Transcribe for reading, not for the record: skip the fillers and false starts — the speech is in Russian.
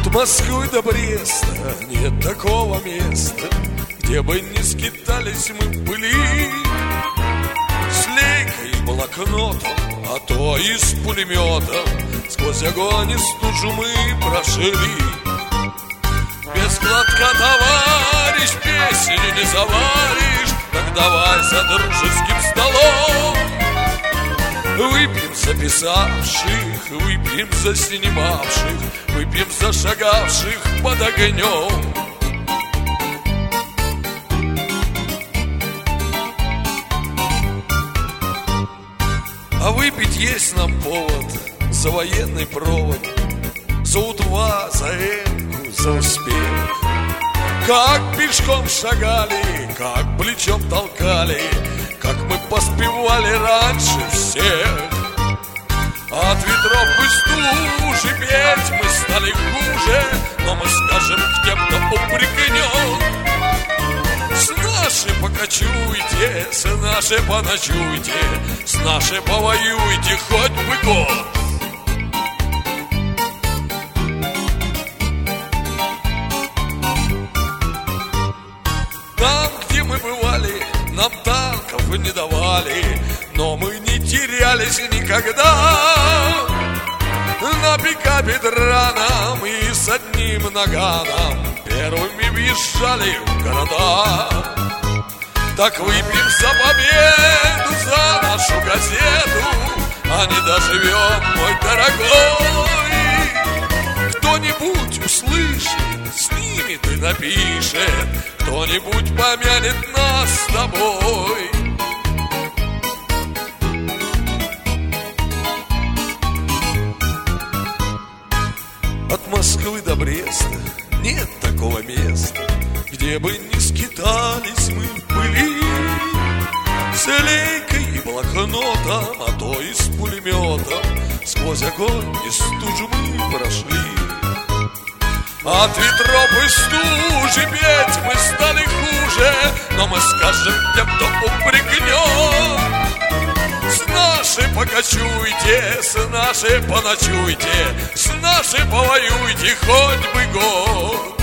Москвы до Бреста нет такого места, где бы не скитались мы в пыли. С лейкой и блокнотом, а то и с пулеметом сквозь огонь и стужу мы прошли. Без глотка, товарищ, песню не заваришь, так давай за дружеским столом. Выпьем за писавших, выпьем за снимавших, выпьем за шагавших под огнем. А выпить есть нам повод за военный провод, за У-2, за Эмку, за успех. Как пешком шагали, как плечом толкали, как мы поспевали раньше всех. От ветров и стужи петь мы стали хуже, но мы скажем к тем, кто упрекнет: с нашей покачуйте, с нашей поночуйте, с нашей повоюйте хоть бы год. Там, где мы бывали, нам танков не давали, но мы не терялись никогда. На пикапе драном и с одним наганом первыми въезжали в города. Так выпьем за победу, за нашу газету, а не доживем, мой дорогой. Кто-нибудь услышит, снимет и напишет, кто-нибудь помянет нас с тобой. От Москвы до Бреста нет такого места, где бы не скитались мы в пыли. С лейкой и блокнотом, а то и с пулеметом сквозь огонь и стужу мы прошли. От ветров и стужи петь мы стали хуже, но мы скажем тем, кто упрекнет: с нашей покачуйте, с нашей поночуйте, с нашей повоюйте хоть бы год.